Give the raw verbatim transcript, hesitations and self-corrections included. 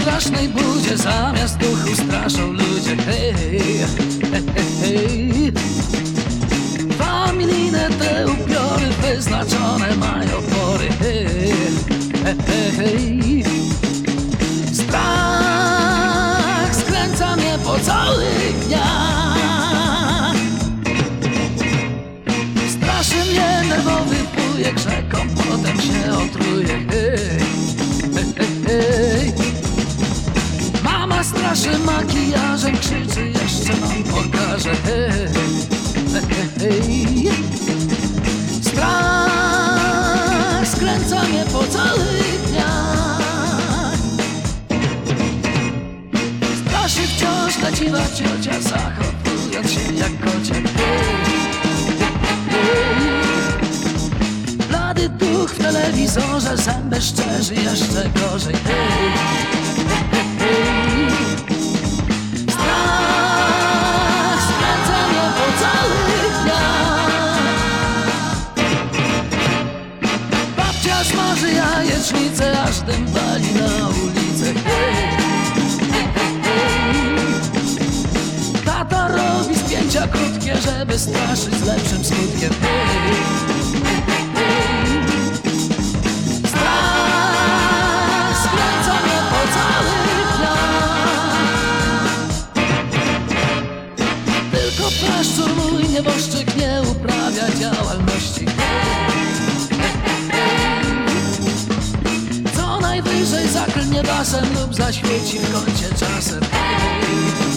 strasznej budzie zamiast duchu straszą ludzie. Hej, hej, hej. Familijne te upiory wyznaczone mają pory. Hej, hej, hej. Strach skręca mnie po całych dniach. Straszy mnie nerwowy wujek rzeką, potem się otruje. Hej, hej, hej, hej. Mama straszy makijażem, krzyczy jeszcze nam pokaże. Hej, hej, hej. Strach skręca mnie po całych dniach. Straszy wciąż leciwa ciocia, zachowując się jak kociak. Hej, hej. Blady duch w telewizorze, zęby szczerzy jeszcze gorzej. Hej, hej, hej. Strach skręca mnie po całych dniach. Babcia smaży jajecznicę, aż dym wali na ulicę. Hej, hej, hej. Tata robi zdjęcia krótkie, żeby straszyć z lepszym skutkiem. Hej, hej, hej. Strach skręca mnie po całych dniach. Tylko paszczur mój nieboszczyk nie uprawia działalności. Co najwyżej zaklnie dasem lub zaświeci w kącie czasem.